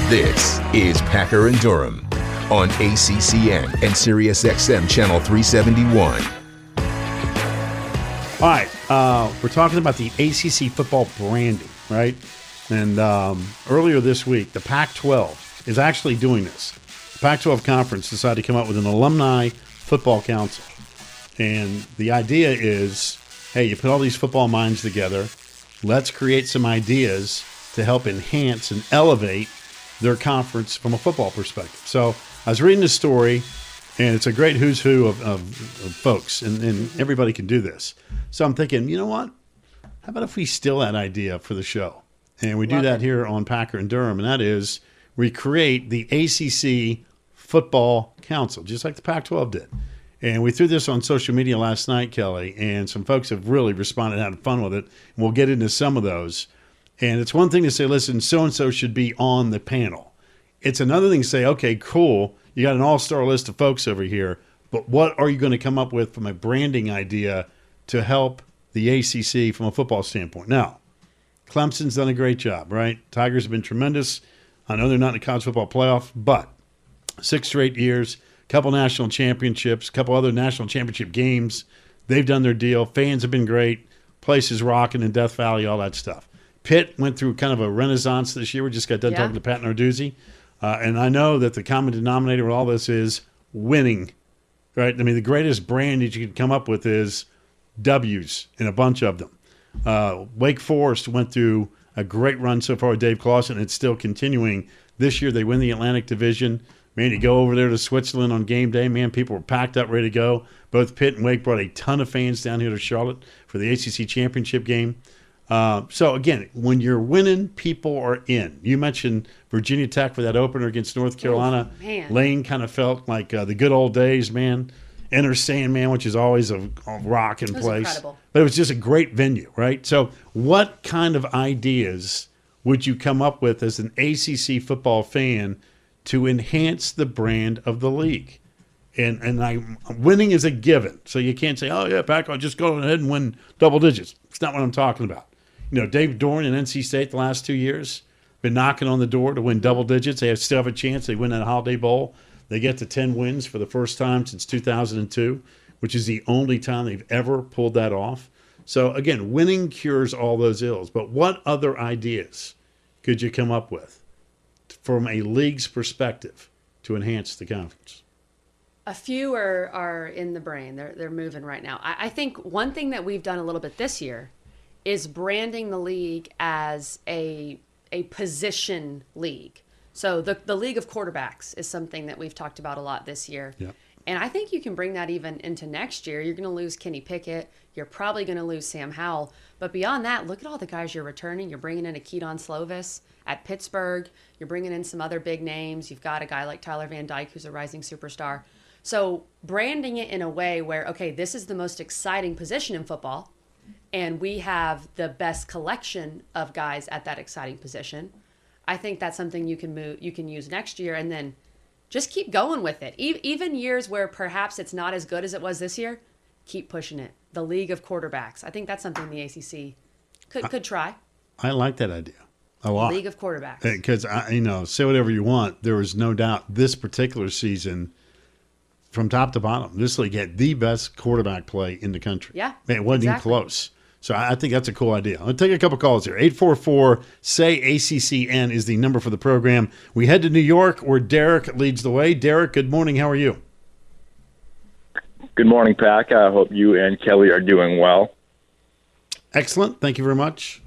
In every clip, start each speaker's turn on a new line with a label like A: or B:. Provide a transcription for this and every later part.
A: This is Packer and Durham on ACCN and SiriusXM Channel 371.
B: All right, we're talking about the ACC football branding, right? And earlier this week, the Pac-12 is actually doing this. The Pac-12 Conference decided to come up with an alumni football council. And the idea is, hey, you put all these football minds together. Let's create some ideas to help enhance and elevate their conference from a football perspective. So I was reading this story, and it's a great who's who of folks, and everybody can do this. So I'm thinking, you know what? How about if we steal that idea for the show? And we do that here on Packer and Durham, and that is we create the ACC Football Council, just like the Pac-12 did. And we threw this on social media last night, Kelly, and some folks have really responded, had fun with it. And we'll get into some of those. And it's one thing to say, listen, so-and-so should be on the panel. It's another thing to say, okay, cool, you got an all-star list of folks over here, but what are you going to come up with from a branding idea to help the ACC from a football standpoint? Now, Clemson's done a great job, right? Tigers have been tremendous. I know they're not in the college football playoff, but 6 straight years, a couple national championships, a couple other national championship games. They've done their deal. Fans have been great. Place is rocking in Death Valley, all that stuff. Pitt went through kind of a renaissance this year. We just got done talking to Pat Narduzzi. And I know that the common denominator with all this is winning, right? I mean, the greatest brand that you could come up with is W's, and a bunch of them. Wake Forest went through a great run so far with Dave Clawson, and it's still continuing. This year they win the Atlantic Division. Man, you go over there to Switzerland on game day, man, people were packed up, ready to go. Both Pitt and Wake brought a ton of fans down here to Charlotte for the ACC championship game. So, again, when you're winning, people are in. You mentioned Virginia Tech for that opener against North Carolina. Lane kind of felt like the good old days, man. Enter Sandman, which is always a rocking place.
C: Incredible.
B: But it was just a great venue, right? So what kind of ideas would you come up with as an ACC football fan to enhance the brand of the league? And winning is a given. So you can't say, oh, yeah, Pac, I'll just go ahead and win double digits. It's not what I'm talking about. You know, Dave Dorn and NC State the last 2 years been knocking on the door to win double digits. They still have a chance. They win that Holiday Bowl. They get to 10 wins for the first time since 2002, which is the only time they've ever pulled that off. So, again, winning cures all those ills. But what other ideas could you come up with from a league's perspective to enhance the conference?
C: A few are in the brain. They're moving right now. I think one thing that we've done a little bit this year is branding the league as a position league. So the league of quarterbacks is something that we've talked about a lot this year.
B: Yep.
C: And I think you can bring that even into next year. You're going to lose Kenny Pickett. You're probably going to lose Sam Howell. But beyond that, look at all the guys you're returning. You're bringing in a Keaton Slovis at Pittsburgh. You're bringing in some other big names. You've got a guy like Tyler Van Dyke, who's a rising superstar. So branding it in a way where, okay, this is the most exciting position in football, and we have the best collection of guys at that exciting position. I think that's something you can use next year, and then just keep going with it. Even years where perhaps it's not as good as it was this year, keep pushing it. The League of Quarterbacks. I think that's something the ACC could try.
B: I like that idea a lot.
C: League of Quarterbacks.
B: Because, say whatever you want. There was no doubt this particular season, from top to bottom, this league had the best quarterback play in the country.
C: Yeah,
B: it wasn't even close. So I think that's a cool idea. I'll take a couple calls here. 844-SAY-ACCN is the number for the program. We head to New York, where Derek leads the way. Derek, good morning. How are you?
D: Good morning, Pac. I hope you and Kelly are doing well.
B: Excellent. Thank you very much.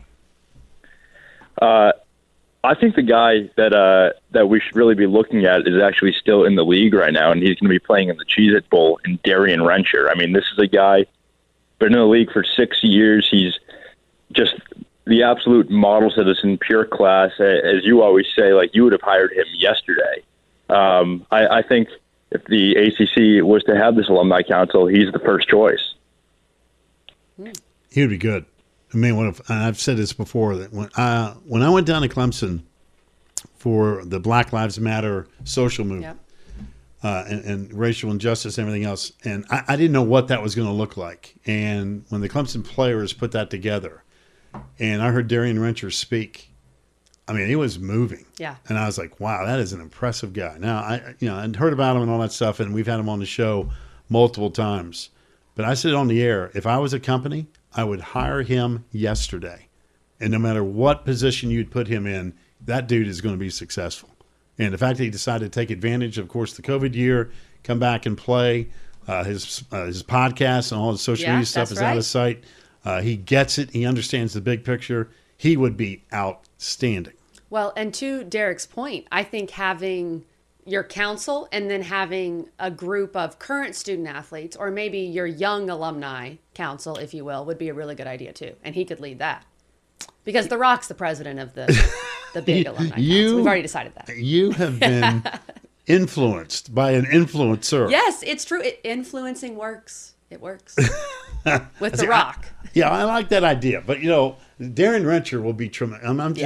D: I think the guy that we should really be looking at is actually still in the league right now, and he's going to be playing in the Cheez-It Bowl in Darian Rencher. I mean, this is a guy been in the league for 6 years. He's just the absolute model citizen, pure class. As you always say, like, you would have hired him yesterday. I think if the ACC was to have this alumni council, he's the first choice.
B: He would be good. I mean, I've said this before, that when I went down to Clemson for the Black Lives Matter social movement, and racial injustice and everything else, and I didn't know what that was going to look like. And when the Clemson players put that together, and I heard Darian Rencher speak, I mean, it was moving.
C: Yeah.
B: And I was like, wow, that is an impressive guy. Now, I'd heard about him and all that stuff, and we've had him on the show multiple times. But I said on the air, if I was a company, I would hire him yesterday. And no matter what position you'd put him in, that dude is going to be successful. And the fact that he decided to take advantage, of course, the COVID year, come back and play, his podcast and all his social media stuff is out of sight. He gets it. He understands the big picture. He would be outstanding.
C: Well, and to Derek's point, I think having your council and then having a group of current student athletes, or maybe your young alumni council, if you will, would be a really good idea too. And he could lead that. Because The Rock's the president of the big alumni council. We've already decided that.
B: You have been influenced by an influencer.
C: Yes, it's true. Influencing works. It works. With The Rock.
B: I like that idea. But, Darren Rencher will be tremendous.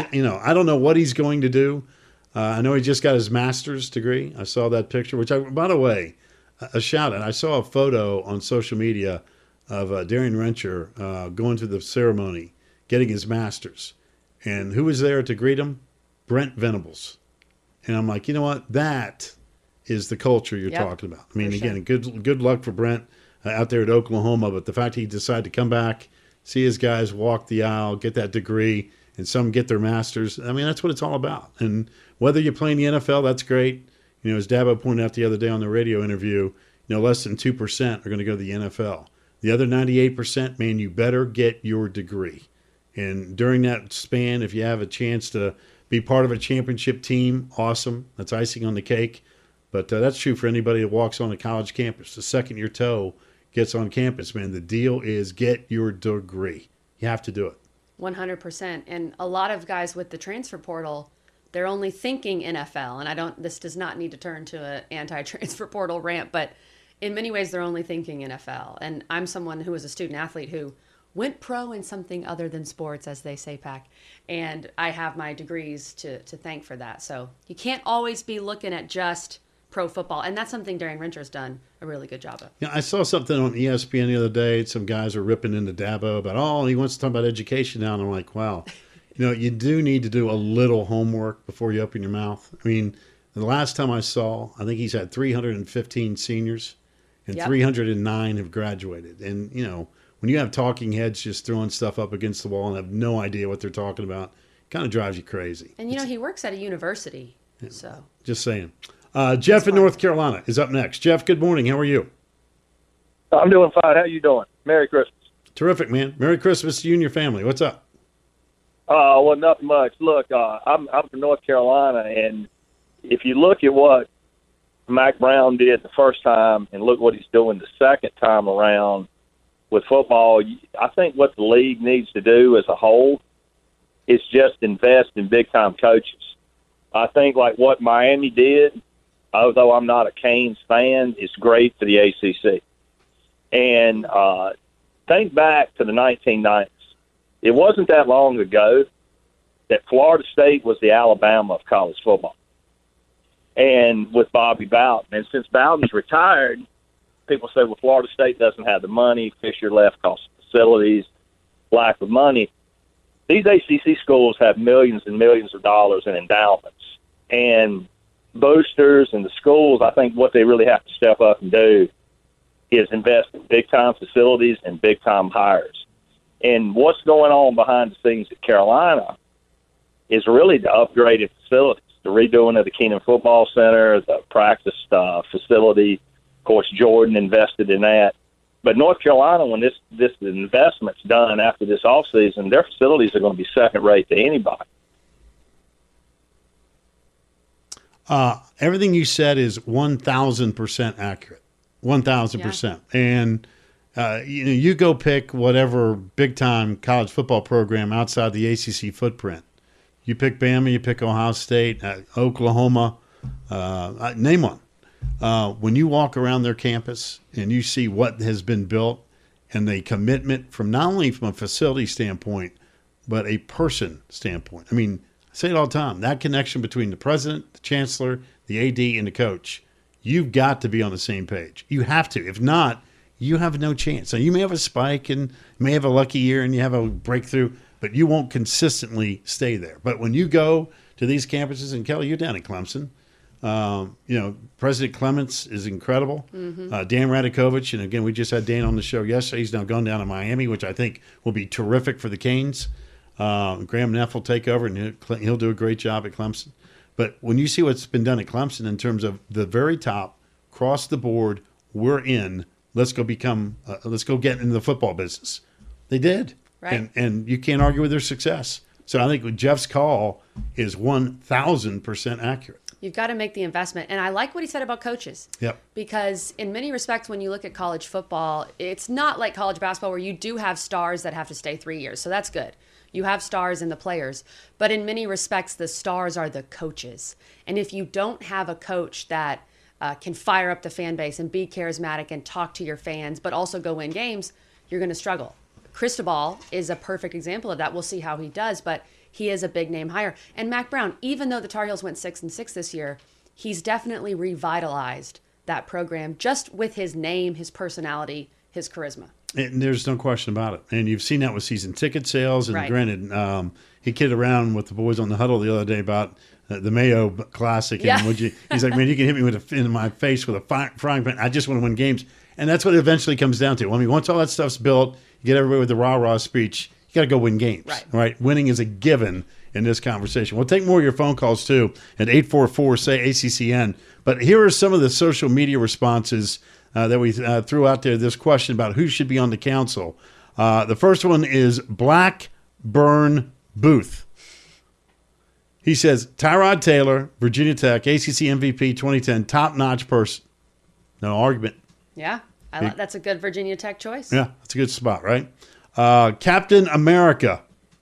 B: I don't know what he's going to do. I know he just got his master's degree. I saw that picture, by the way, a shout out. I saw a photo on social media of Darren Rencher going to the ceremony, getting his master's. And who was there to greet him? Brent Venables. And I'm like, you know what? That is the culture you're talking about. I mean, again, good luck for Brent out there at Oklahoma. But the fact he decided to come back, see his guys walk the aisle, get that degree, and some get their masters. I mean, that's what it's all about. And whether you play in the NFL, that's great. As Dabo pointed out the other day on the radio interview, less than 2% are going to go to the NFL. The other 98%, man, you better get your degree. And during that span, if you have a chance to be part of a championship team, awesome. That's icing on the cake. But that's true for anybody that walks on a college campus. The second your toe gets on campus, man, the deal is get your degree. You have to do it.
C: 100%. And a lot of guys with the transfer portal, they're only thinking NFL. And this does not need to turn to an anti-transfer portal rant, but in many ways, they're only thinking NFL. And I'm someone who was a student athlete who went pro in something other than sports, as they say, Pac. And I have my degrees to thank for that. So you can't always be looking at just pro football. And that's something Darren Rencher's done a really good job of.
B: I saw something on ESPN the other day. Some guys are ripping into Dabo about, he wants to talk about education now. And I'm like, wow, you do need to do a little homework before you open your mouth. I mean, the last time I saw, I think he's had 315 seniors and 309 have graduated. And, when you have talking heads just throwing stuff up against the wall and have no idea what they're talking about, it kind of drives you crazy.
C: And, he works at a university, so.
B: Just saying. Jeff in North Carolina is up next. Jeff, good morning. How are you?
E: I'm doing fine. How you doing? Merry Christmas.
B: Terrific, man. Merry Christmas to you and your family. What's up?
E: Well, nothing much. Look, I'm from North Carolina, and if you look at what Mac Brown did the first time and look what he's doing the second time around with football, I think what the league needs to do as a whole is just invest in big-time coaches. I think like what Miami did, although I'm not a Canes fan, is great for the ACC. And think back to the 1990s. It wasn't that long ago that Florida State was the Alabama of college football. And with Bobby Bowden. And since Bowden's retired, people say, well, Florida State doesn't have the money, Fisher left cost of facilities, lack of money. These ACC schools have millions and millions of dollars in endowments. And boosters and the schools, I think what they really have to step up and do is invest in big-time facilities and big-time hires. And what's going on behind the scenes at Carolina is really the upgraded facilities, the redoing of the Keenan Football Center, the practice facility. Of course, Jordan invested in that. But North Carolina, when this investment's done after this offseason, their facilities are going to be second-rate to anybody.
B: Everything you said is 1,000% accurate. 1,000%. Yeah. And you go pick whatever big-time college football program outside the ACC footprint. You pick Bama, you pick Ohio State, Oklahoma, name one. When you walk around their campus and you see what has been built and the commitment from not only from a facility standpoint, but a person standpoint. I mean, I say it all the time, that connection between the president, the chancellor, the AD, and the coach, you've got to be on the same page. You have to. If not, you have no chance. So you may have a spike and may have a lucky year and you have a breakthrough, but you won't consistently stay there. But when you go to these campuses, and Kelly, you're down at Clemson. President Clements is incredible. Dan Radakovich, and again, we just had Dan on the show yesterday. He's now gone down to Miami, which I think will be terrific for the Canes. Graham Neff will take over, and he'll do a great job at Clemson. But when you see what's been done at Clemson in terms of the very top, across the board, we're in. Let's go get into the football business. They did,
C: right?
B: And you can't argue with their success. So I think Jeff's call is 1,000% accurate.
C: You've got to make the investment. And I like what he said about coaches.
B: Yep.
C: Because in many respects, when you look at college football, it's not like college basketball where you do have stars that have to stay 3 years. So that's good. You have stars in the players. But in many respects, the stars are the coaches. And if you don't have a coach that can fire up the fan base and be charismatic and talk to your fans, but also go win games, you're going to struggle. Cristobal is a perfect example of that. We'll see how he does, but he is a big name hire. And Mac Brown, even though the Tar Heels went 6-6 this year, he's definitely revitalized that program just with his name, his personality, his charisma.
B: And there's no question about it. And you've seen that with season ticket sales. And
C: right.
B: Granted, he kidded around with the boys on the huddle the other day about the Mayo Classic.
C: Yeah.
B: And he's like, man, you can hit me in my face with a frying pan. I just want to win games. And that's what it eventually comes down to. I mean, once all that stuff's built, you get everybody with the rah-rah speech, you got to go win games. Right? Winning is a given in this conversation. We'll take more of your phone calls, too, at 844-SAY-ACCN. But here are some of the social media responses that we threw out there, this question about who should be on the council. The first one is Blackburn Booth. He says, Tyrod Taylor, Virginia Tech, ACC MVP 2010, top-notch person. No argument.
C: Yeah, that's a good Virginia Tech choice.
B: Yeah, that's a good spot, right? Captain America.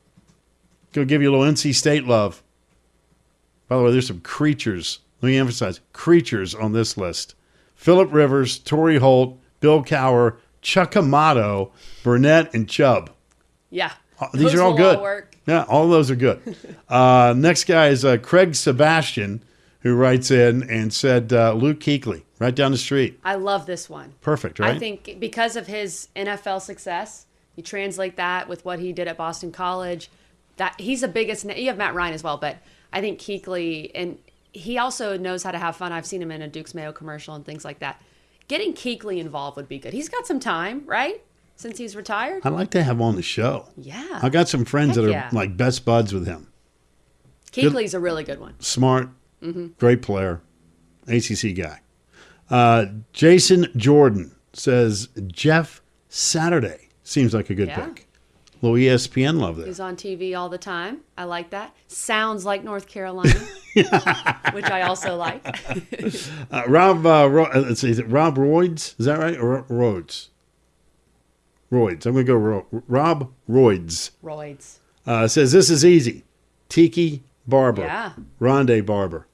B: Go give you a little NC State love. By the way, there's some creatures. Let me emphasize, creatures on this list. Phillip Rivers, Torrey Holt, Bill Cowher, Chuck Amato, Burnett, and Chubb.
C: Yeah.
B: These are all good. Yeah, all of those are good. Next guy is Craig Sebastian, who writes in and said Luke Kuechly, right down the street.
C: I love this one.
B: Perfect, right?
C: I think because of his NFL success, you translate that with what he did at Boston College, that he's the biggest. You have Matt Ryan as well, but I think Kuechly, and he also knows how to have fun. I've seen him in a Duke's Mayo commercial and things like that. Getting Kuechly involved would be good. He's got some time, right? Since he's retired.
B: I'd like to have him on the show.
C: Yeah.
B: I got some friends that are like best buds with him.
C: Kuechly's a really good one.
B: Smart, great player, ACC guy. Jason Jordan says Jeff Saturday seems like a good pick. A little ESPN love there.
C: He's on TV all the time. I like that. Sounds like North Carolina, which I also like.
B: Rob, is it Rob Royds? Is that right? Or Rhodes? Royds. I'm going to go Rob Royds.
C: Royds.
B: Says this is easy. Tiki Barber.
C: Yeah.
B: Rondé Barber.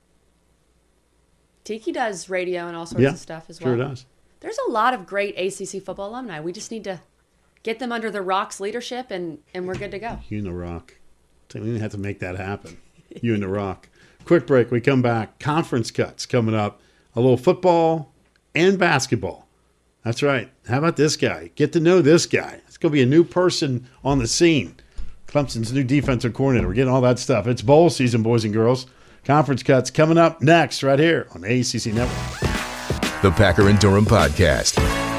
C: Tiki does radio and all sorts of stuff as well.
B: Sure does.
C: There's a lot of great ACC football alumni. We just need to get them under the Rock's leadership, and we're good to go.
B: You and the Rock. We have to make that happen. You and the Rock. Quick break. We come back. Conference cuts coming up. A little football and basketball. That's right. How about this guy? Get to know this guy. It's going to be a new person on the scene. Clemson's new defensive coordinator. We're getting all that stuff. It's bowl season, boys and girls. Conference cuts coming up next right here on the ACC Network.
A: The Packer and Durham Podcast.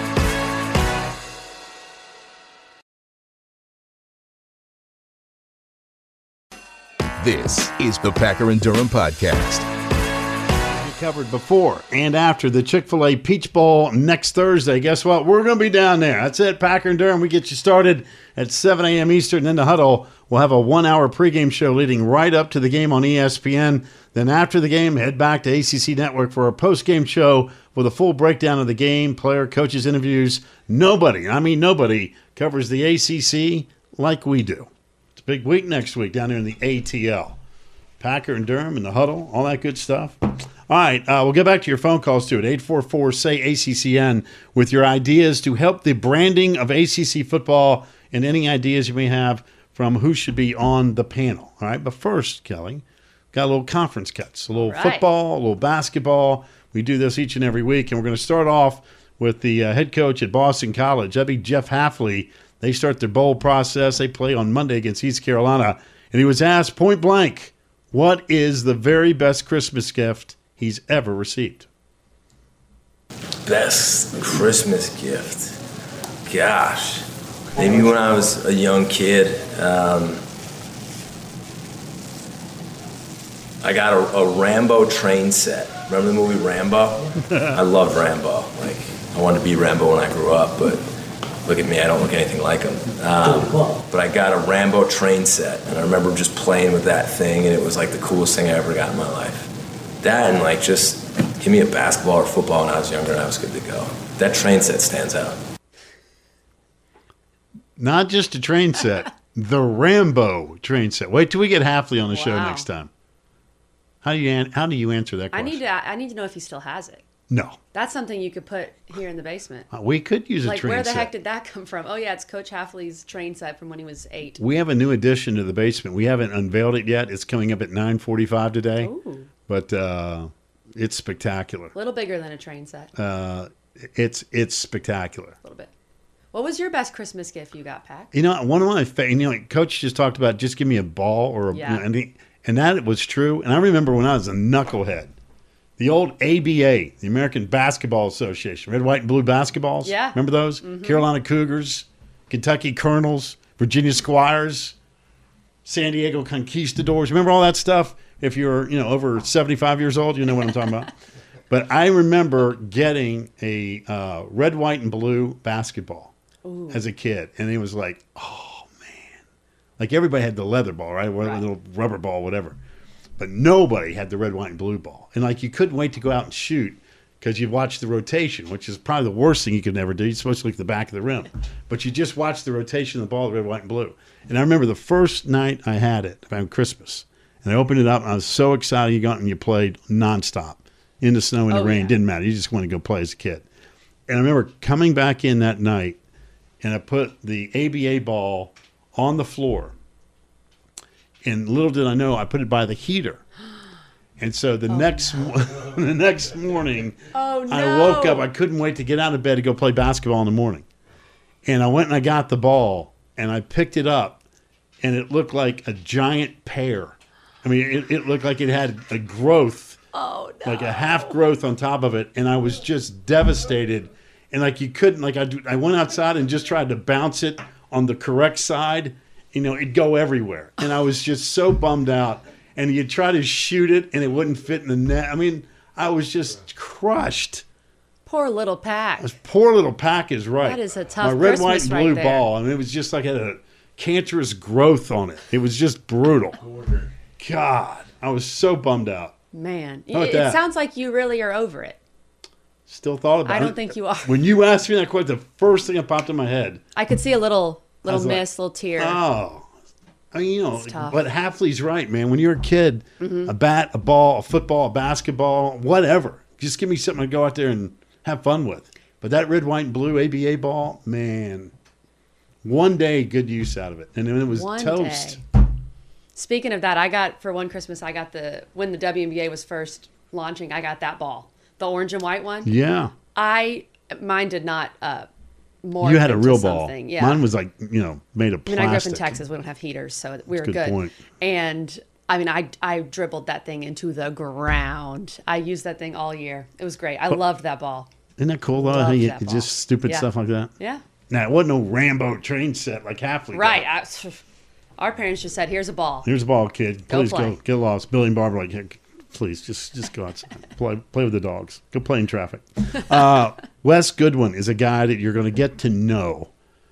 A: This is the Packer and Durham Podcast.
B: Covered before and after the Chick-fil-A Peach Bowl next Thursday. Guess what? We're going to be down there. That's it, Packer and Durham. We get you started at 7 a.m. Eastern. Then the huddle, we'll have a 1-hour pregame show leading right up to the game on ESPN. Then after the game, head back to ACC Network for a postgame show with a full breakdown of the game, player, coaches, interviews. Nobody covers the ACC like we do. It's a big week next week down there in the ATL. Packer and Durham in the huddle, all that good stuff. All right, we'll get back to your phone calls, too, at 844-SAY-ACCN with your ideas to help the branding of ACC football and any ideas you may have from who should be on the panel. All right, but first, Kelly, got a little conference cuts, a little football, a little basketball. We do this each and every week, and we're going to start off with the head coach at Boston College. That'd be Jeff Hafley, They start their bowl process. They play on Monday against East Carolina. And he was asked point blank, what is the very best Christmas gift he's ever received?
F: Best Christmas gift? Gosh. Maybe when I was a young kid, I got a Rambo train set. Remember the movie Rambo? I loved Rambo. Like, I wanted to be Rambo when I grew up, but look at me, I don't look anything like him. But I got a Rambo train set, and I remember just playing with that thing, and it was like the coolest thing I ever got in my life. That and like just give me a basketball or football when I was younger, and I was good to go. That train set stands out.
B: Not just a train set, the Rambo train set. Wait till we get Hafley on the show
C: Wow.
B: next time. How do you answer that question?
C: I need to know if he still has it.
B: No.
C: That's something you could put here in the basement.
B: We could use a
C: Like,
B: train
C: where the
B: set.
C: heck did that come from? Oh, yeah, it's Coach Hafley's train set from when he was 8.
B: We have a new addition to the basement. We haven't unveiled it yet. It's coming up at 9:45 today.
C: Ooh.
B: But it's spectacular.
C: A little bigger than a train set.
B: It's spectacular.
C: A little bit. What was your best Christmas gift you got, Pac?
B: You know, one of my Coach just talked about just give me a ball or a,
C: Yeah.
B: and that was true. And I remember when I was a knucklehead, the old ABA, the American Basketball Association, red, white, and blue basketballs.
C: Yeah.
B: Remember those? Carolina Cougars, Kentucky Colonels, Virginia Squires, San Diego Conquistadors. Remember all that stuff? If you're, over 75 years old, you know what I'm talking about. But I remember getting a red, white, and blue basketball as a kid. And it was like, oh, man. Like everybody had the leather ball, right? Or the little rubber ball, whatever. But nobody had the red, white, and blue ball. And like you couldn't wait to go out and shoot because you watched the rotation, which is probably the worst thing you could ever do. You're supposed to look at the back of the rim. But you just watched the rotation of the ball, the red, white, and blue. And I remember the first night I had it around Christmas. And I opened it up, and I was so excited. You got and you played nonstop in the snow and the rain.
C: Yeah.
B: Didn't matter. You just wanted to go play as a kid. And I remember coming back in that night, and I put the ABA ball on the floor. And little did I know, I put it by the heater. And so the next morning, I woke up. I couldn't wait to get out of bed to go play basketball in the morning. And I went and I got the ball, and I picked it up, and it looked like a giant pear. I mean, it looked like it had a growth, like a half growth on top of it, and I was just devastated. And like you couldn't, like I went outside and just tried to bounce it on the correct side. It'd go everywhere, and I was just so bummed out. And you'd try to shoot it, and it wouldn't fit in the net. I mean, I was just crushed.
C: Poor little Pac.
B: Poor little Pac is right.
C: That is a tough
B: My red,
C: Christmas
B: white, and
C: right
B: blue
C: there.
B: ball. I mean, it was just like it had a cancerous growth on it. It was just brutal. God, I was so bummed out.
C: Man,
B: How about
C: it
B: that?
C: sounds like you really are over it.
B: Still thought about it.
C: I don't think you are.
B: When you asked me that question, the first thing that popped in my head,
C: I could see a little
B: was like,
C: miss, little tear.
B: oh. I mean,
C: It's tough.
B: but Hafley's right, man. When you're a kid,
C: Mm-hmm.
B: a bat, a ball, a football, a basketball, whatever. Just give me something to go out there and have fun with. But that red, white, and blue ABA ball, man, one day good use out of it. And then it was
C: One
B: toast.
C: day. Speaking of that, for one Christmas, when the WNBA was first launching, I got that ball. The orange and white one.
B: Yeah.
C: Mine did not morph
B: You had a
C: into
B: real ball.
C: something. Yeah.
B: Mine was like, made of
C: I mean,
B: plastic.
C: I grew up in Texas. We don't have heaters, so we were
B: a good
C: good.
B: point.
C: And I mean, I dribbled that thing into the ground. I used that thing all year. It was great. I loved that ball.
B: Isn't that cool, though?
C: Loved
B: How you
C: that ball.
B: just stupid
C: Yeah.
B: stuff like that?
C: Yeah.
B: Now, it wasn't no Rambo train set like Hafley.
C: Right.
B: got.
C: Our parents just said, "Here's a ball."
B: Here's a ball, kid.
C: Go
B: Please
C: play.
B: go get lost. Billy and Barbara like, "Hey, please just go outside. Play with the dogs. Go play in traffic. Wes Goodwin is a guy that you're going to get to know.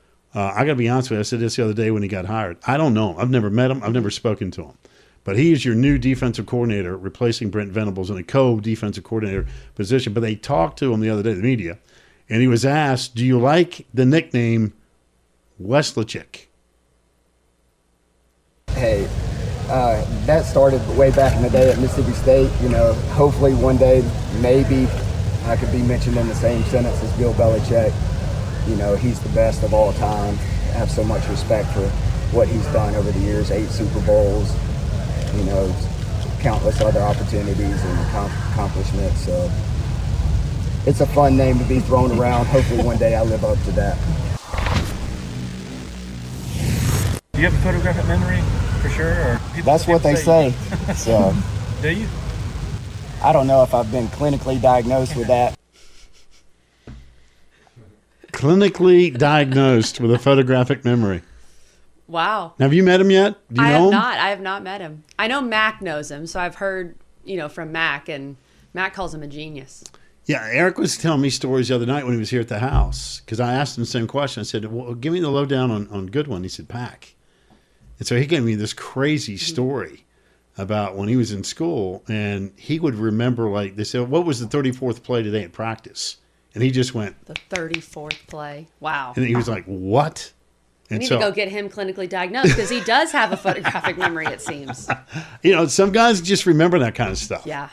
B: I got to be honest with you. I said this the other day when he got hired. I don't know him. I've never met him. I've never spoken to him. But he is your new defensive coordinator, replacing Brent Venables in a co-defensive coordinator position. But they talked to him the other day, the media, and he was asked, do you like the nickname Weslichick?
G: Hey, that started way back in the day at Mississippi State. Hopefully one day, maybe I could be mentioned in the same sentence as Bill Belichick. He's the best of all time. I have so much respect for what he's done over the years, 8 Super Bowls, countless other opportunities and accomplishments. So it's a fun name to be thrown around. Hopefully one day I live up to that.
H: Do you have a photographic memory for sure? Or
G: That's what they say. So,
H: do you?
G: I don't know if I've been clinically diagnosed with that.
B: Clinically diagnosed with a photographic memory.
C: Wow.
B: Have you met him yet? Do you know him?
C: I have not met him. I know Mac knows him, so I've heard, from Mac, and Mac calls him a genius.
B: Yeah, Eric was telling me stories the other night when he was here at the house, because I asked him the same question. I said, well, give me the lowdown on Goodwin. He said, Pack. And so he gave me this crazy story about when he was in school, and he would remember, like, they said, what was the 34th play today at practice? And he just went.
C: The 34th play. Wow.
B: And he was like, what?
C: We
B: And
C: need
B: so,
C: to go get him clinically diagnosed because he does have a photographic memory, it seems.
B: some guys just remember that kind of stuff.
C: Yeah.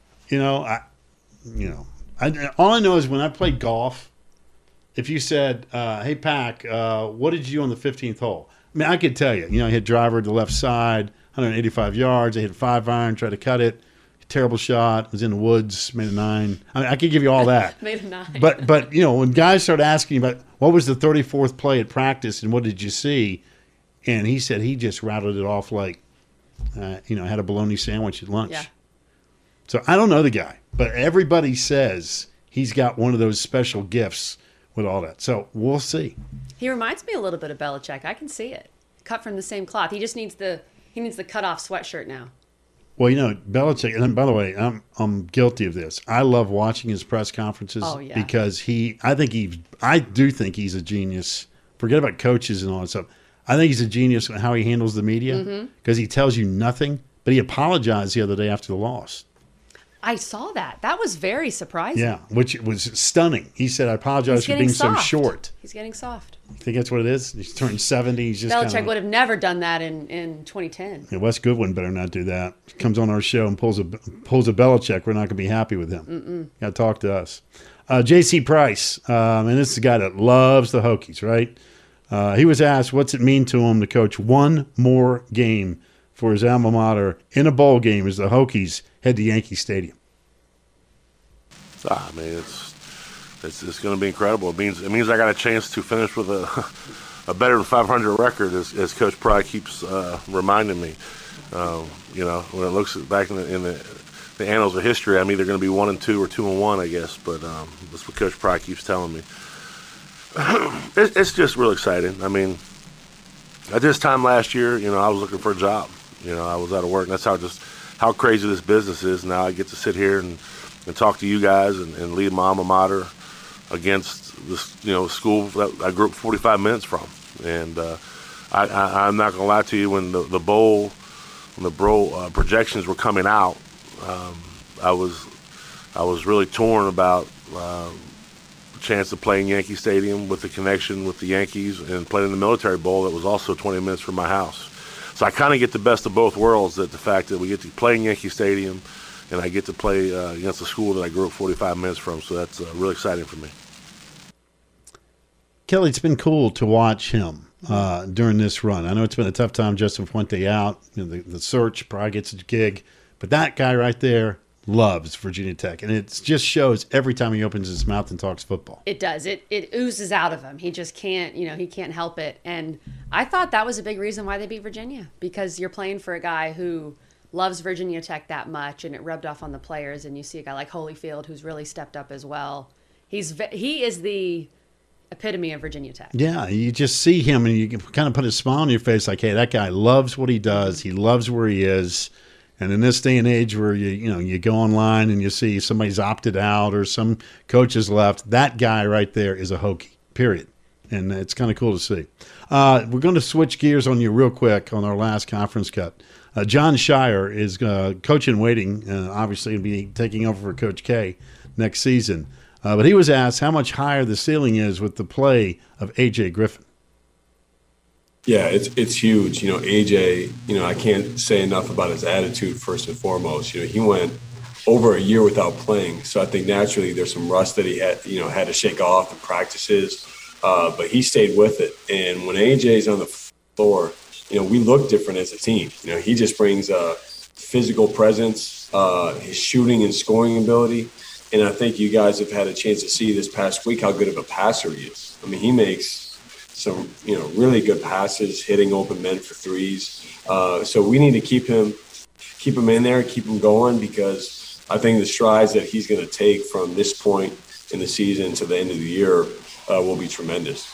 B: All I know is when I played golf, if you said, hey, Pack, what did you do on the 15th hole? I mean, I could tell you. I hit driver to the left side, 185 yards. I hit 5-iron, tried to cut it. Terrible shot. Was in the woods, made a 9. I mean, I could give you all that.
C: Made a 9.
B: But when guys start asking about what was the 34th play at practice and what did you see, and he said he just rattled it off like, had a bologna sandwich at lunch.
C: Yeah.
B: So I don't know the guy, but everybody says he's got one of those special gifts with all that. So we'll see. He
C: reminds me a little bit of Belichick. I can see it. Cut from the same cloth. He just needs the cut off sweatshirt now.
B: Well, Belichick, and by the way, I'm guilty of this. I love watching his press conferences because I do think he's a genius. Forget about coaches and all that stuff. I think he's a genius in how he handles the media because he tells you nothing, but he apologized the other day after the loss.
C: I saw that. That was very surprising.
B: Yeah, which was stunning. He said, I apologize for being so short.
C: He's getting soft.
B: You think that's what it is? He's turned 70. He's just
C: Belichick would have never done that in 2010.
B: Yeah, Wes Goodwin better not do that. Comes on our show and pulls a Belichick. We're not going to be happy with him. Got to talk to us. J.C. Price, and this is a guy that loves the Hokies, right? He was asked what's it mean to him to coach one more game for his alma mater in a bowl game as the Hokies head to Yankee Stadium.
I: I mean, it's going to be incredible. It means I got a chance to finish with a better than 500 record, as Coach Pry keeps reminding me. When it looks back in the annals of history, I'm either going to be 1-2 or 2-1, I guess. But that's what Coach Pry keeps telling me. It's just real exciting. I mean, at this time last year, I was looking for a job. I was out of work, and that's how crazy this business is. Now I get to sit here and talk to you guys and lead my alma mater against this, school that I grew up 45 minutes from. And I'm not going to lie to you, when the bowl projections were coming out, I was really torn about the chance of playing Yankee Stadium with the connection with the Yankees and playing in the Military Bowl that was also 20 minutes from my house. So I kind of get the best of both worlds, that the fact that we get to play in Yankee Stadium and I get to play against a school that I grew up 45 minutes from. So that's really exciting for me.
B: Kelly, it's been cool to watch him during this run. I know it's been a tough time, Justin Fuente out. The search probably gets a gig. But that guy right there loves Virginia Tech. And it just shows every time he opens his mouth and talks football.
C: It does. It oozes out of him. He just can't, he can't help it. And I thought that was a big reason why they beat Virginia, because you're playing for a guy who loves Virginia Tech that much, and it rubbed off on the players. And you see a guy like Holyfield who's really stepped up as well. He is the epitome of Virginia Tech.
B: Yeah, you just see him and you can kind of put a smile on your face like, hey, that guy loves what he does. He loves where he is. And in this day and age where you go online and you see somebody's opted out or some coach has left, that guy right there is a Hokie, period. And it's kind of cool to see. We're going to switch gears on you real quick on our last conference cut. John Shire is coach in waiting, obviously will be taking over for Coach K next season. But he was asked how much higher the ceiling is with the play of A.J. Griffin.
J: Yeah, it's huge. AJ, I can't say enough about his attitude first and foremost. He went over a year without playing. So I think naturally there's some rust that he had to shake off in practices. But he stayed with it. And when AJ's on the floor, we look different as a team. He just brings a physical presence, his shooting and scoring ability. And I think you guys have had a chance to see this past week how good of a passer he is. I mean, he makes some really good passes, hitting open men for threes. So we need to keep him in there, keep him going, because I think the strides that he's going to take from this point in the season to the end of the year will be tremendous.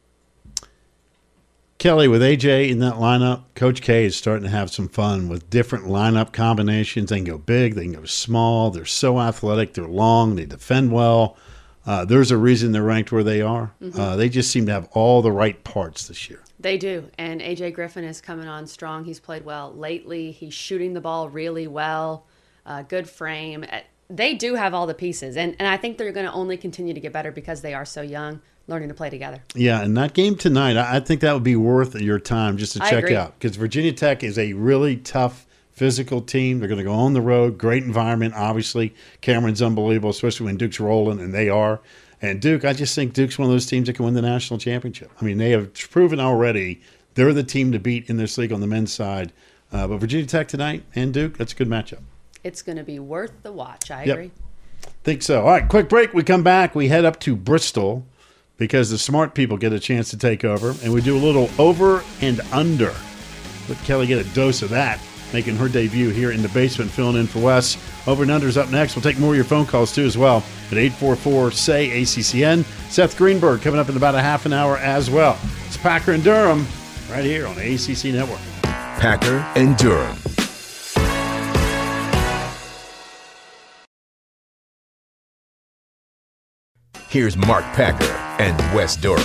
B: Kelly, with AJ in that lineup, Coach K is starting to have some fun with different lineup combinations. They can go big, they can go small. They're so athletic, they're long, they defend well. There's a reason they're ranked where they are. They just seem to have all the right parts this year.
C: They do, and AJ Griffin is coming on strong. He's played well lately. He's shooting the ball really well, good frame. They do have all the pieces, and I think they're going to only continue to get better because they are so young, learning to play together.
B: Yeah, and that game tonight, I think that would be worth your time just to check out, because Virginia Tech is a really tough physical team. They're going to go on the road, great environment, obviously. Cameron's unbelievable, especially when Duke's rolling, and they are. And Duke, I just think Duke's one of those teams that can win the national championship. I mean, they have proven already they're the team to beat in this league on the men's side. But Virginia Tech tonight and Duke, that's a good matchup.
C: It's going to be worth the watch. I agree.
B: Think so. All right, quick break. We come back. We head up to Bristol because the smart people get a chance to take over, and we do a little over and under. Let Kelly get a dose of that, making her debut here in the basement, filling in for Wes. Over and under's up next. We'll take more of your phone calls, too, as well, at 844-SAY-ACCN. Seth Greenberg coming up in about a half an hour as well. It's Packer and Durham right here on the ACC Network.
A: Packer and Durham. Here's Mark Packer and Wes Durham.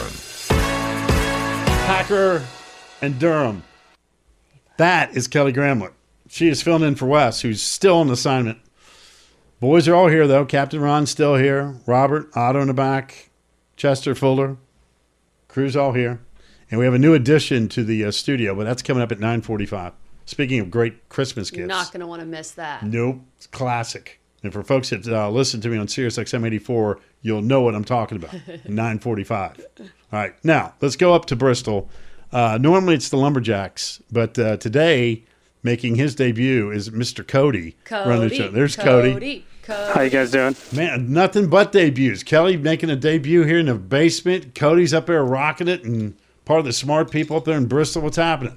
B: Packer and Durham. That is Kelly Gramlich. She is filling in for Wes, who's still on assignment. Boys are all here, though. Captain Ron's still here. Robert, Otto in the back. Chester, Fuller. Crew's all here. And we have a new addition to the studio, but that's coming up at 9:45. Speaking of great Christmas gifts.
C: You're not going to want to miss that.
B: Nope. It's classic. And for folks that listen to me on Sirius XM 84, you'll know what I'm talking about. 9:45. All right. Now, let's go up to Bristol. Normally it's the Lumberjacks, but today making his debut is Mr. Cody. There's Cody.
K: How you guys doing?
B: Man, nothing but debuts. Kelly making a debut here in the basement. Cody's up there rocking it, and part of the smart people up there in Bristol. What's happening?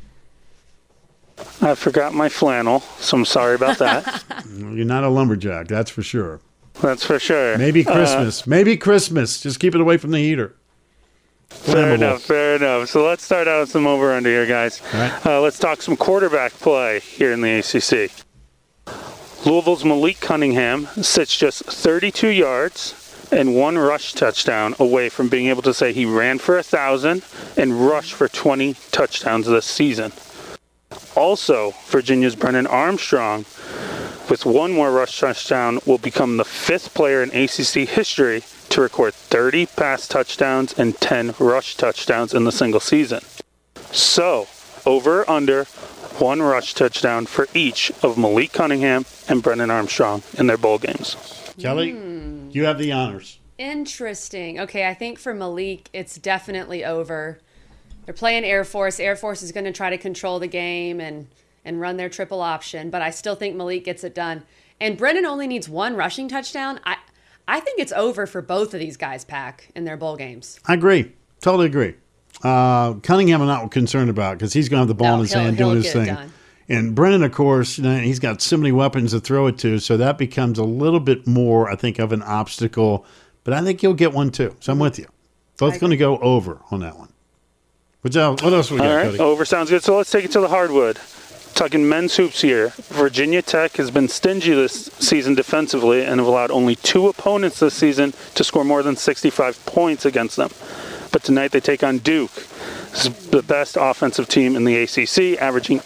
K: I forgot my flannel, so I'm sorry about that.
B: You're not a lumberjack, that's for sure.
K: That's for sure.
B: Maybe Christmas. Maybe Christmas. Just keep it away from the heater.
K: Fair enough. So let's start out with some over-under here, guys.
B: Right.
K: Let's talk some quarterback play here in the ACC. Louisville's Malik Cunningham sits just 32 yards and one rush touchdown away from being able to say he ran for 1,000 and rushed for 20 touchdowns this season. Also, Virginia's Brennan Armstrong, with one more rush touchdown, will become the 5th player in ACC history to record 30 pass touchdowns and 10 rush touchdowns in the single season. So, over or under, one rush touchdown for each of Malik Cunningham and Brennan Armstrong in their bowl games.
B: Kelly, you have the honors.
C: Interesting. Okay, I think for Malik, it's definitely over. They're playing Air Force. Air Force is going to try to control the game and run their triple option, but I still think Malik gets it done. And Brennan only needs one rushing touchdown. I think it's over for both of these guys, Pack, in their bowl games.
B: I agree. Totally agree. Cunningham I'm not concerned about because he's going to have the ball in his hand doing his thing. And Brennan, of course, he's got so many weapons to throw it to, so that becomes a little bit more, I think, of an obstacle. But I think he'll get one, too. So I'm with you. Both going to go over on that one. What else we got,
K: All right,
B: Cody?
K: over sounds good. So let's take it to the hardwood. Talking men's hoops here. Virginia Tech has been stingy this season defensively and have allowed only 2 opponents this season to score more than 65 points against them. But tonight they take on Duke. This is the best offensive team in the ACC, averaging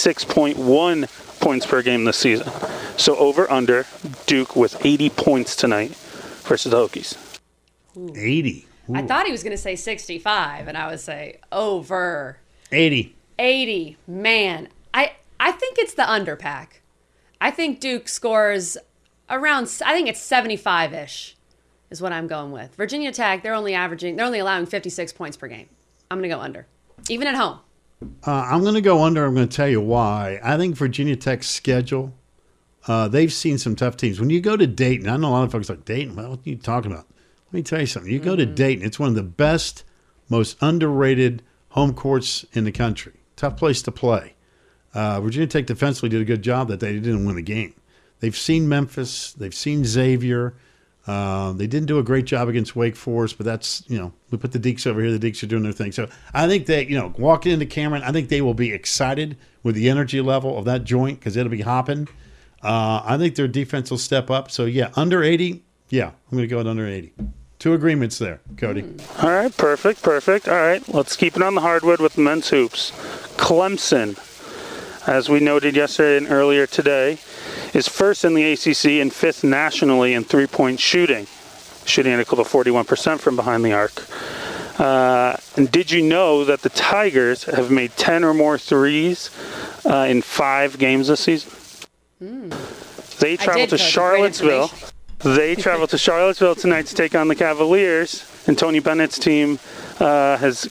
K: 86.1 points per game this season. So over/under, Duke with 80 points tonight versus the Hokies.
B: 80. Ooh.
C: I thought he was going to say 65, and I would say over.
B: 80.
C: 80. Man, I think it's the under, Pack. I think Duke scores around, I think it's 75-ish is what I'm going with. Virginia Tech, they're only allowing 56 points per game. I'm going to go under, even at home.
B: I'm going to go under. I'm going to tell you why. I think Virginia Tech's schedule, they've seen some tough teams. When you go to Dayton, I know a lot of folks like, Dayton, what are you talking about? Let me tell you something. You go to Dayton, it's one of the best most underrated home courts in the country. Tough place to play. Virginia Tech defensively did a good job that day. They didn't win the game. They've seen Memphis. They've seen Xavier. They didn't do a great job against Wake Forest, but that's, we put the Deacs over here. The Deacs are doing their thing. So I think they, walking into Cameron, I think they will be excited with the energy level of that joint because it'll be hopping. I think their defense will step up. So, yeah, under 80. Yeah, I'm going to go with under 80. 2 agreements there, Cody.
K: All right, perfect. All right, let's keep it on the hardwood with the men's hoops. Clemson, as we noted yesterday and earlier today, is first in the ACC and 5th nationally in three-point shooting at a clip of 41% from behind the arc. And did you know that the Tigers have made 10 or more threes in 5 games this season? They travel to Charlottesville. They travel to Charlottesville tonight to take on the Cavaliers, and Tony Bennett's team has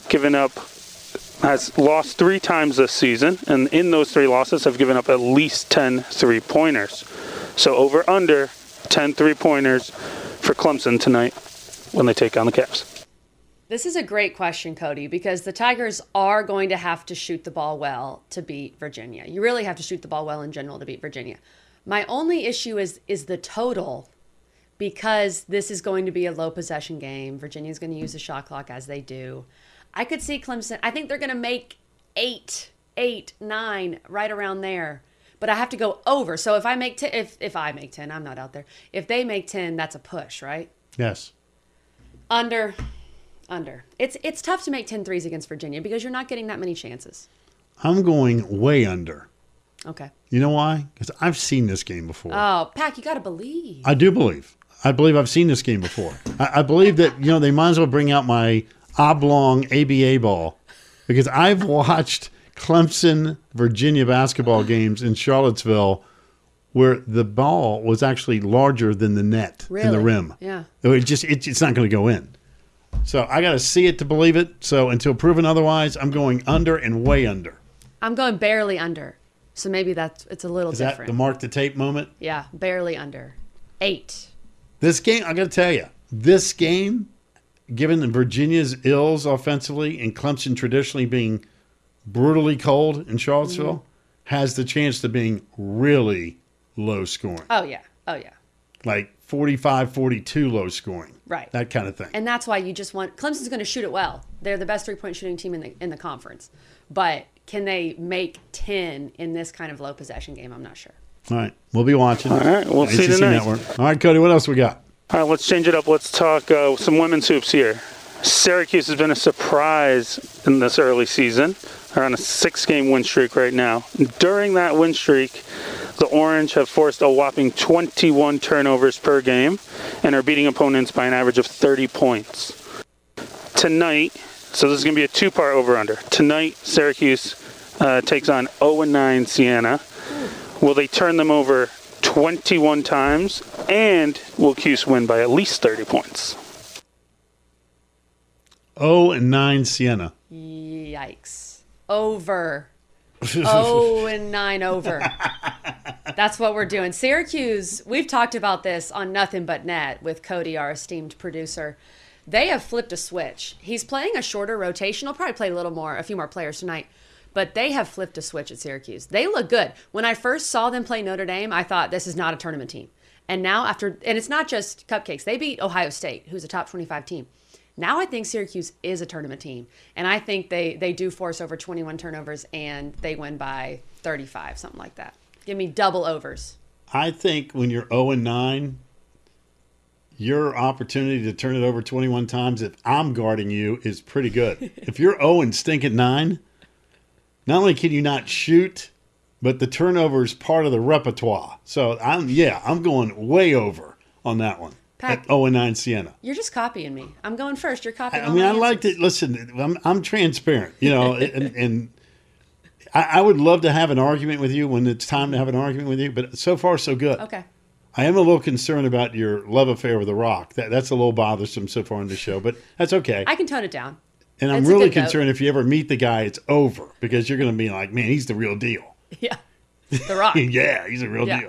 K: lost 3 times this season, and in those 3 losses have given up at least 10 three-pointers. So over under 10 three-pointers for Clemson tonight when they take on the Cavs.
C: This is a great question, Cody, because the Tigers are going to have to shoot the ball well to beat Virginia. You really have to shoot the ball well in general to beat Virginia. My only issue is the total, because this is going to be a low possession game. Virginia's going to use the shot clock as they do. I could see Clemson. I think they're going to make 8, 9, right around there. But I have to go over. So if I make 10, if I make 10, I'm not out there. If they make 10, that's a push, right?
B: Yes.
C: Under. It's tough to make 10 threes against Virginia because you're not getting that many chances.
B: I'm going way under.
C: Okay.
B: You know why? Because I've seen this game before.
C: Oh, Pack, you got to believe.
B: I do believe. I believe I've seen this game before. I believe that, they might as well bring out my oblong ABA ball, because I've watched Clemson, Virginia basketball games in Charlottesville where the ball was actually larger than the net in the rim.
C: Yeah.
B: It's not going to go in. So I got to see it to believe it. So until proven otherwise, I'm going under and way under.
C: I'm going barely under. So maybe it's a little different.
B: Is that the mark the tape moment?
C: Yeah, barely under. 8.
B: This game, I got to tell you, this game, given Virginia's ills offensively and Clemson traditionally being brutally cold in Charlottesville, has the chance to being really low scoring.
C: Oh, yeah.
B: Like 45-42 low scoring.
C: Right.
B: That kind of thing.
C: And that's why you just want – Clemson's going to shoot it well. They're the best three-point shooting team in the conference. But can they make 10 in this kind of low possession game? I'm not sure.
B: All right. We'll be watching.
K: All right. We'll see tonight.
B: Network. All right, Cody, what else we got?
K: All right, let's change it up. Let's talk some women's hoops here. Syracuse has been a surprise in this early season. They're on a 6-game win streak right now. During that win streak, the Orange have forced a whopping 21 turnovers per game and are beating opponents by an average of 30 points. Tonight, so this is going to be a 2-part over-under. Tonight, Syracuse takes on 0-9 Siena. Will they turn them over 21 times, and will Cuse win by at least 30 points?
B: 0-9 Siena.
C: Yikes. Over. 0-9 over. That's what we're doing. Syracuse, we've talked about this on Nothing But Net with Cody, our esteemed producer. They have flipped a switch. He's playing a shorter rotation. He'll probably play a few more players tonight. But they have flipped a switch at Syracuse. They look good. When I first saw them play Notre Dame, I thought this is not a tournament team. And now and it's not just cupcakes. They beat Ohio State, who's a top 25 team. Now I think Syracuse is a tournament team. And I think they do force over 21 turnovers and they win by 35, something like that. Give me double overs.
B: I think when you're 0-9, your opportunity to turn it over 21 times, if I'm guarding you, is pretty good. If you're 0-9, not only can you not shoot, but the turnover is part of the repertoire. So I'm going way over on that one. At 0-9 Siena.
C: You're just copying me. I'm going first. You're copying.
B: I like to listen. I'm transparent, and I would love to have an argument with you when it's time to have an argument with you. But so far, so good.
C: Okay.
B: I am a little concerned about your love affair with The Rock. That's a little bothersome so far in the show, but that's okay.
C: I can tone it down.
B: And I'm really concerned if you ever meet the guy, it's over, because you're going to be like, man, he's the real deal.
C: Yeah. The Rock.
B: Yeah, he's a real deal.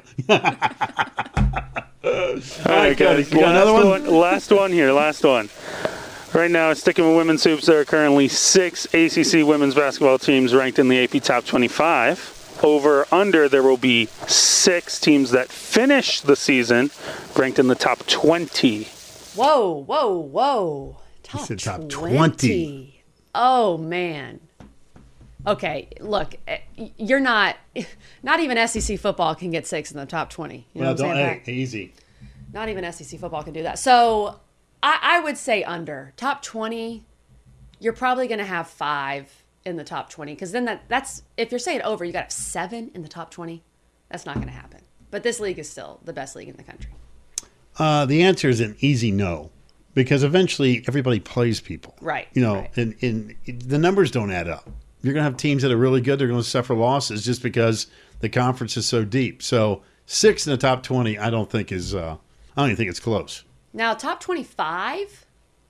K: All right, guys. Last one here. Right now, sticking with women's hoops, there are currently 6 ACC women's basketball teams ranked in the AP Top 25. Over under, there will be 6 teams that finish the season ranked in the top 20.
C: Whoa, whoa, whoa.
B: Top 20.
C: Oh, man. Okay, look, you're not even SEC football can get 6 in the top 20. You know what I'm saying?
B: Easy.
C: Not even SEC football can do that. So I would say under. Top 20, you're probably going to have 5 in the top 20, because then that's if you're saying over, you got to have 7 in the top 20. That's not going to happen. But this league is still the best league in the country.
B: The answer is an easy no, because eventually everybody plays people.
C: Right.
B: And the numbers don't add up. You're going to have teams that are really good. They're going to suffer losses just because the conference is so deep. So 6 in the top 20, I don't think is. I don't even think it's close.
C: Now, top 25.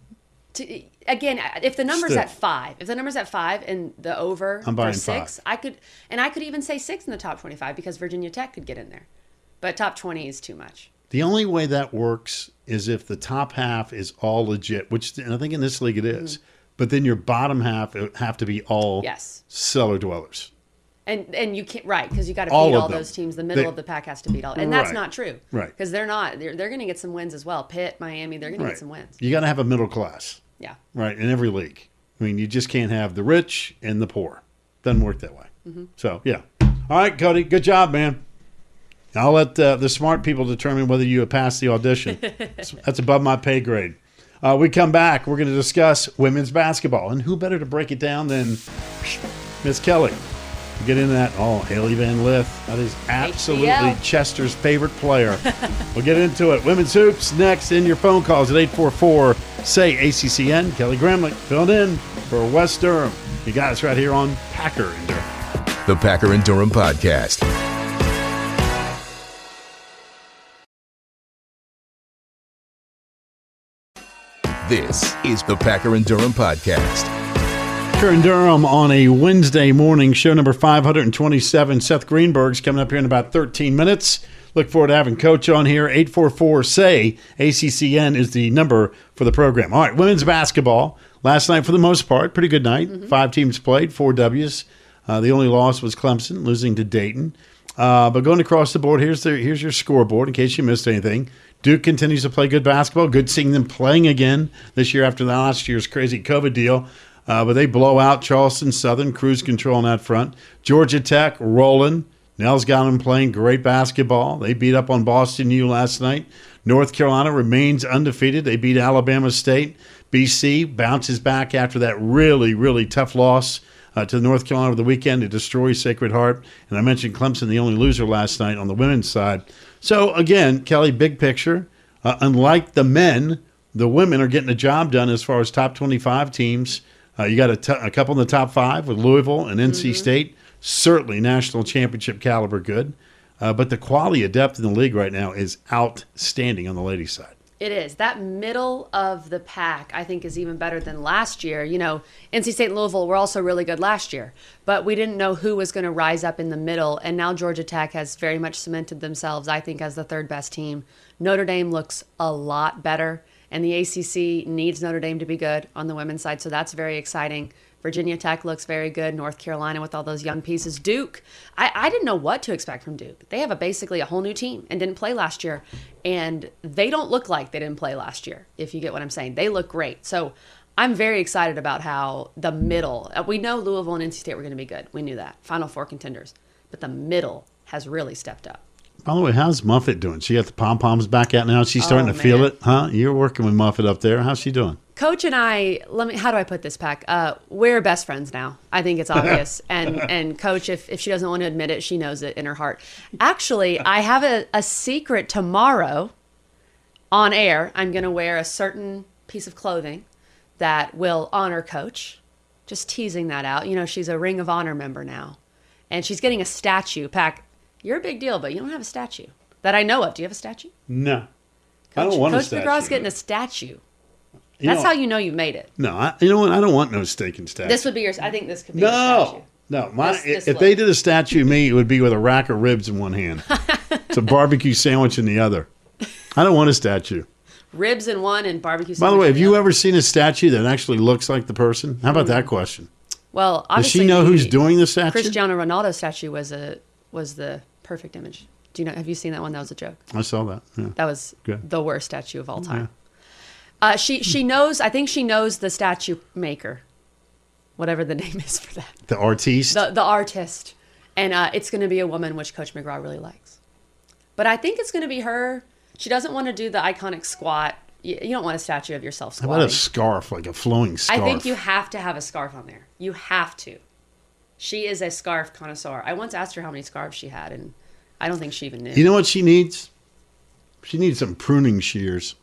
C: Again, if the number's at 5, and the over
B: I'm buying
C: 6,
B: 5.
C: I could even say 6 in the top 25 because Virginia Tech could get in there. But top 20 is too much.
B: The only way that works is if the top half is all legit, which I think in this league it is. Mm-hmm. But then your bottom half have to be all cellar dwellers.
C: And you can't, right, because you got to beat all those teams. The middle of the pack has to beat all. And that's not true.
B: Right.
C: Because they're not. They're going to get some wins as well. Pitt, Miami, they're going to get some wins.
B: You got to have a middle class.
C: Yeah.
B: Right, in every league. I mean, you just can't have the rich and the poor. Doesn't work that way. Mm-hmm. So, yeah. All right, Cody, good job, man. I'll let the smart people determine whether you have passed the audition. That's above my pay grade. We come back, we're going to discuss women's basketball. And who better to break it down than Miss Kelly? We'll get into that. Oh, Haley Van Lith. That is absolutely Chester's favorite player. We'll get into it. Women's Hoops next in your phone calls at 844-SAY-ACCN. Kelly Gramlich filled in for Wes Durham. You got us right here on Packer and Durham.
A: The Packer and Durham Podcast. This is the Packer and Durham Podcast.
B: Packer and Durham on a Wednesday morning, show number 527. Seth Greenberg's coming up here in about 13 minutes. Look forward to having Coach on here. 844-SAY-ACCN is the number for the program. All right, women's basketball. Last night, for the most part, pretty good night. Mm-hmm. 5 teams played, 4 W's. The only loss was Clemson, losing to Dayton. But going across the board, here's your scoreboard in case you missed anything. Duke continues to play good basketball. Good seeing them playing again this year after last year's crazy COVID deal. But they blow out Charleston Southern, cruise control on that front. Georgia Tech rolling. Nell's got them playing great basketball. They beat up on Boston U last night. North Carolina remains undefeated. They beat Alabama State. BC bounces back after that really, really tough loss to North Carolina over the weekend to destroy Sacred Heart. And I mentioned Clemson, the only loser last night on the women's side. So, again, Kelly, big picture. Unlike the men, the women are getting the job done as far as top 25 teams. You got a couple in the top 5 with Louisville and NC State. Certainly national championship caliber good. But the quality of depth in the league right now is outstanding on the ladies' side.
C: It is. That middle of the pack, I think, is even better than last year. You know, NC State and Louisville were also really good last year, but we didn't know who was going to rise up in the middle, and now Georgia Tech has very much cemented themselves, I think, as the third best team. Notre Dame looks a lot better, and the ACC needs Notre Dame to be good on the women's side, so that's very exciting. Virginia Tech looks very good. North Carolina with all those young pieces. Duke, I didn't know what to expect from Duke. They have basically a whole new team and didn't play last year. And they don't look like they didn't play last year, if you get what I'm saying. They look great. So I'm very excited about how the middle, we know Louisville and NC State were going to be good. We knew that. Final 4 contenders. But the middle has really stepped up.
B: By the way, how's Muffet doing? She got the pom-poms back out now. She's starting to feel it, huh? You're working with Muffet up there. How's she doing?
C: Coach and I, how do I put this, Pack? We're best friends now. I think it's obvious. And Coach, if she doesn't want to admit it, she knows it in her heart. Actually, I have a secret tomorrow on air. I'm going to wear a certain piece of clothing that will honor Coach. Just teasing that out. You know, she's a Ring of Honor member now. And she's getting a statue. Pack, you're a big deal, but you don't have a statue that I know of. Do you have a statue?
B: No. I don't want a statue.
C: Coach McGraw's getting a statue. That's how you know you made it.
B: No, you know what? I don't want no steak and statue.
C: This would be I think this could be your statue.
B: No. If they did a statue of me, it would be with a rack of ribs in one hand. It's a barbecue sandwich in the other. I don't want a statue.
C: ribs in one and barbecue.
B: By the way,
C: sandwich
B: have
C: in
B: you
C: the other.
B: ever seen a statue that actually looks like the person? How about that question?
C: Well,
B: Does
C: obviously,
B: she know who's doing the statue?
C: Cristiano Ronaldo statue was the perfect image. Do you know? Have you seen that one? That was a joke.
B: I saw that. Yeah.
C: That was
B: Good.
C: the worst statue of all time. She knows. I think she knows the statue maker, whatever the name is for that.
B: The artiste.
C: The artist, and it's going to be a woman, which Coach McGraw really likes. But I think it's going to be her. She doesn't want to do the iconic squat. You don't want a statue of yourself
B: How
C: squatting.
B: about a scarf, like a flowing scarf?
C: I think you have to have a scarf on there. You have to. She is a scarf connoisseur. I once asked her how many scarves she had, and I don't think she even knew.
B: You know what she needs? She needs some pruning shears.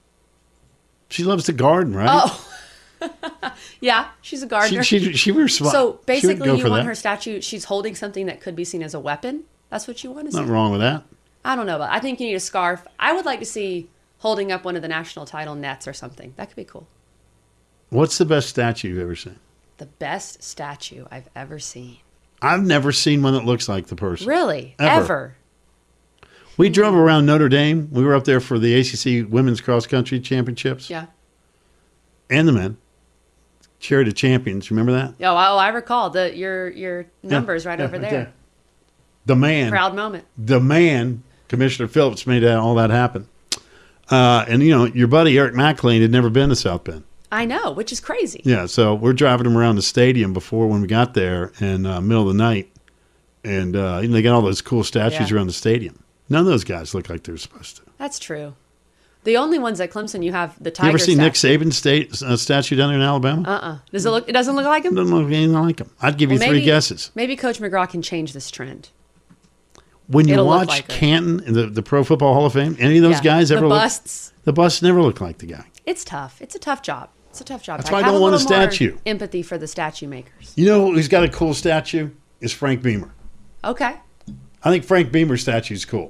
B: She loves to garden, right?
C: Oh, yeah, she's a gardener.
B: She would respond.
C: So basically, you want
B: that.
C: her statue. She's holding something that could be seen as a weapon. That's what you want to see.
B: Nothing wrong with that.
C: I don't know, but I think you need a scarf. I would like to see holding up one of the national title nets or something. That could be cool.
B: What's the best statue you've ever seen?
C: The best statue I've ever seen.
B: I've never seen one that looks like the person.
C: Really?
B: Ever. We drove around Notre Dame. We were up there for the ACC Women's Cross Country Championships.
C: Yeah.
B: And the men. Chariot of Champions. Remember that?
C: Oh, I recall your numbers right over there.
B: The man.
C: Proud moment.
B: The man, Commissioner Phillips, made all that happen. And, your buddy Eric McLean had never been to South Bend.
C: I know, which is crazy.
B: Yeah, so we're driving him around the stadium before when we got there in middle of the night. And they got all those cool statues around the stadium. None of those guys look like they're supposed to.
C: That's true. The only ones at Clemson, you have the Tiger
B: You ever see
C: statue.
B: Nick Saban's statue down there in Alabama?
C: Does it look? It doesn't look like him?
B: Doesn't look anything like him. I'd give you three guesses.
C: Maybe Coach McGraw can change this trend.
B: When you
C: It'll look
B: watch
C: like her.
B: Canton, the Pro Football Hall of Fame, any of those guys ever
C: the
B: look?
C: busts.
B: The busts never look like the guy.
C: It's tough. It's a tough job. It's a tough job.
B: That's why I don't want a statue.
C: Empathy for the statue makers.
B: You know who's got a cool statue? Is Frank Beamer.
C: Okay.
B: I think Frank Beamer's statue is cool.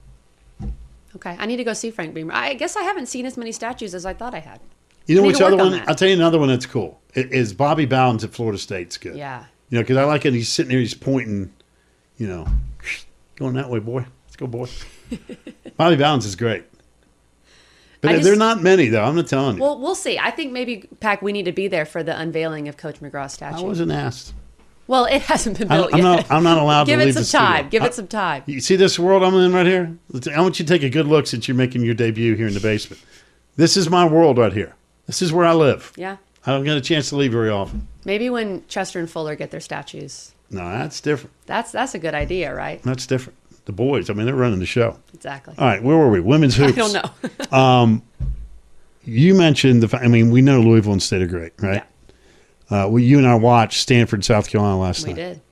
C: Okay. I need to go see Frank Beamer. I guess I haven't seen as many statues as I thought I had.
B: You know
C: I need
B: which
C: to work
B: other
C: on
B: one?
C: that.
B: I'll tell you another one that's cool. Is Bobby Bowens at Florida State's good.
C: Yeah.
B: Because I like it. He's sitting there, he's pointing, going that way, boy. Let's go, boy. Bobby Bowens is great. But there are not many, though. I'm not telling you.
C: Well, we'll see. I think maybe, Pac, we need to be there for the unveiling of Coach McGraw's statue.
B: I wasn't asked.
C: Well, it hasn't been built yet.
B: I'm not allowed
C: Give
B: to
C: it
B: leave
C: some
B: the studio.
C: time. Give it some time.
B: You see this world I'm in right here? I want you to take a good look since you're making your debut here in the basement. This is my world right here. This is where I live.
C: Yeah.
B: I don't get a chance to leave very often.
C: Maybe when Chester and Fuller get their statues.
B: No, that's different.
C: That's a good idea, right?
B: That's different. The boys, they're running the show.
C: Exactly.
B: All right, where were we? Women's hoops.
C: I don't know.
B: You mentioned we know Louisville and State are great, right? Yeah. You and I watched Stanford, South Carolina last night.
C: We did.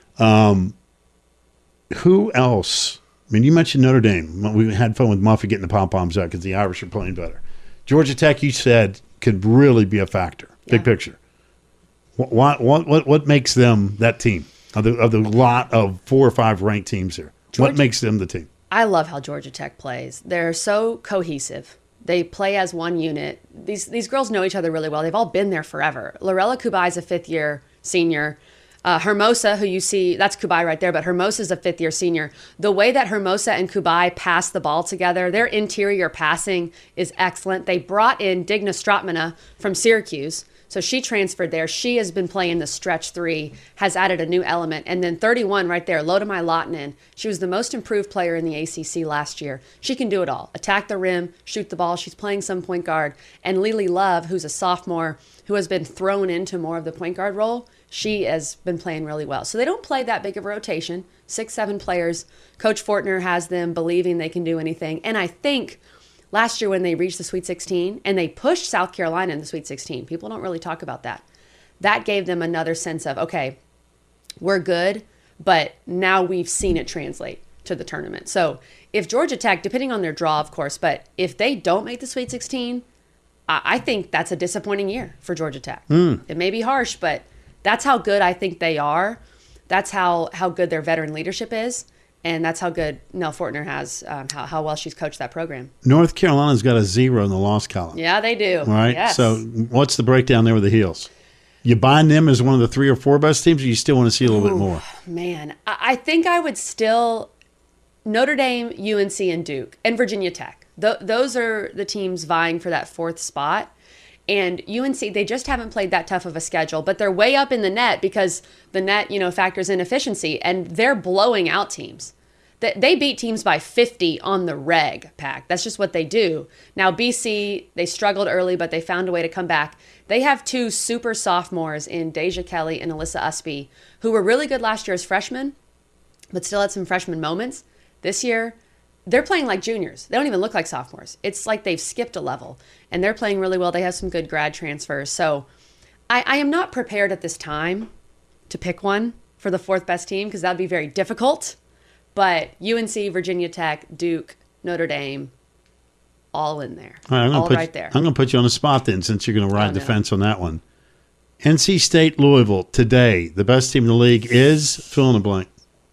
B: Who else? You mentioned Notre Dame. We had fun with Muffet getting the pom-poms out because the Irish are playing better. Georgia Tech, you said, could really be a factor. Big picture. What makes them that team of the lot of 4 or 5 ranked teams here? What makes them the team?
C: I love how Georgia Tech plays. They're so cohesive. They play as one unit. These girls know each other really well. They've all been there forever. Lorella Kubai is a 5th-year senior. Hermosa, who you see, that's Kubai right there, but Hermosa's a 5th-year senior. The way that Hermosa and Kubai pass the ball together, their interior passing is excellent. They brought in Digna Stratmana from Syracuse, so she transferred there. She has been playing the stretch 3, has added a new element. And then 31 right there, Lodamai Lottinen. She was the most improved player in the ACC last year. She can do it all. Attack the rim, shoot the ball. She's playing some point guard. And Lily Love, who's a sophomore, who has been thrown into more of the point guard role, she has been playing really well. So they don't play that big of a rotation. 6, 7 players. Coach Fortner has them believing they can do anything. And I think last year when they reached the Sweet 16 and they pushed South Carolina in the Sweet 16, people don't really talk about that. That gave them another sense of, okay, we're good, but now we've seen it translate to the tournament. So if Georgia Tech, depending on their draw, of course, but if they don't make the Sweet 16, I think that's a disappointing year for Georgia Tech. It may be harsh, but that's how good I think they are. That's how good their veteran leadership is. And that's how good Nell Fortner has, how well she's coached that program.
B: North Carolina's got a 0 in the loss column.
C: Yeah, they do.
B: All right.
C: Yes.
B: So what's the breakdown there with the Heels? You buying them as one of the 3 or 4 best teams, or you still want to see a little bit more?
C: Man, I think I would still Notre Dame, UNC, and Duke, and Virginia Tech. Those are the teams vying for that 4th spot. And UNC, they just haven't played that tough of a schedule, but they're way up in the net because the net, factors in efficiency, and they're blowing out teams. They beat teams by 50 on the reg, Pack. That's just what they do. Now, BC, they struggled early, but they found a way to come back. They have 2 super sophomores in Deja Kelly and Alyssa Usby, who were really good last year as freshmen, but still had some freshman moments. This year, they're playing like juniors. They don't even look like sophomores. It's like they've skipped a level, and they're playing really well. They have some good grad transfers. So I am not prepared at this time to pick one for the 4th best team because that would be very difficult. But UNC, Virginia Tech, Duke, Notre Dame, all in there.
B: All right, right there. I'm going to put you on the spot then since you're going to ride the fence on that one. NC State, Louisville, today, the best team in the league is fill in the blank.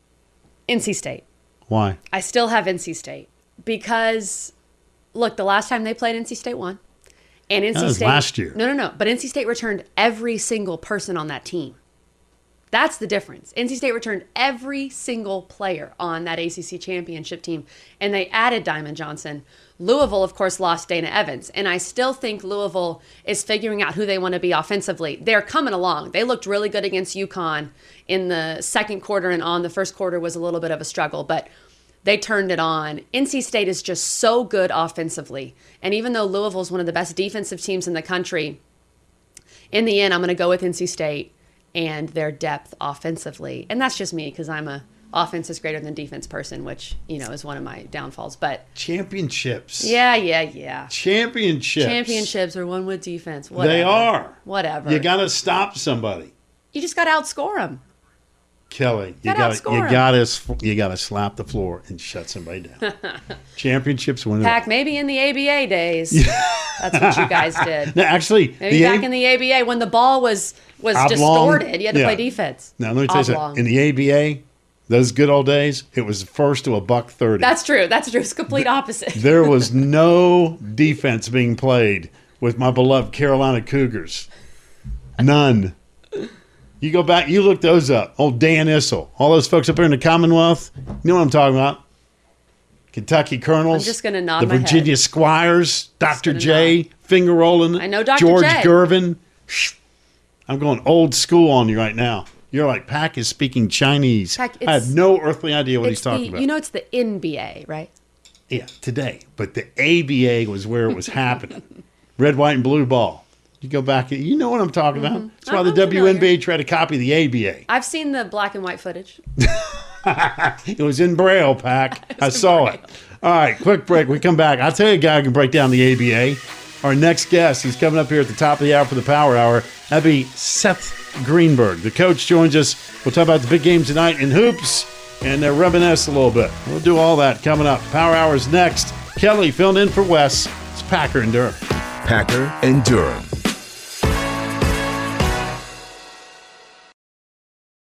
C: NC State.
B: Why?
C: I still have NC State because, look, the last time they played, NC State won. And NC
B: that was
C: State
B: last year.
C: No. But NC State returned every single person on that team. That's the difference. NC State returned every single player on that ACC championship team, and they added Diamond Johnson. Louisville, of course, lost Dana Evans, and I still think Louisville is figuring out who they want to be offensively. They're coming along. They looked really good against UConn in the second quarter and on. The first quarter was a little bit of a struggle, but they turned it on. NC State is just so good offensively, and even though Louisville is one of the best defensive teams in the country, in the end, I'm going to go with NC State and their depth offensively. And that's just me because I'm a offense is greater than defense person, which, is one of my downfalls. But
B: championships.
C: Yeah.
B: Championships
C: are won with defense. Whatever.
B: They are.
C: Whatever.
B: You got to stop somebody.
C: You just got to outscore them.
B: Kelly, you got to slap the floor and shut somebody down. Championships win.
C: Pack, maybe in the ABA days. That's what you guys did.
B: No, actually,
C: maybe back in the ABA when the ball was distorted, you had to play defense.
B: Now, let me tell you something. In the ABA, those good old days, it was first to $1.30.
C: That's true. It's complete opposite.
B: There was no defense being played with my beloved Carolina Cougars. None. You go back, you look those up. Old Dan Issel. All those folks up there in the Commonwealth. You know what I'm talking about? Kentucky Colonels.
C: I'm just going to nod
B: the
C: my
B: Virginia
C: head.
B: Squires. Dr. J. Finger rolling.
C: I know Dr.
B: George
C: J.
B: Gervin. I'm going old school on you right now. You're like, Pack is speaking Chinese.
C: Pack,
B: I have no earthly idea what he's talking about.
C: You know it's the NBA, right?
B: Yeah, today. But the ABA was where it was happening. Red, white, and blue ball. You go back, you know what I'm talking about. That's why the WNBA tried to copy the ABA.
C: I've seen the black and white footage.
B: It was in Braille, Pack. I saw it. All right, quick break. We come back. I'll tell you a guy who can break down the ABA. Our next guest, he's coming up here at the top of the hour for the Power Hour. That'd be Seth Greenberg. The coach joins us. We'll talk about the big game tonight in hoops and reminisce a little bit. We'll do all that coming up. Power Hour's next. Kelly filling in for Wes. It's Packer and Durham.
A: Packer and Durham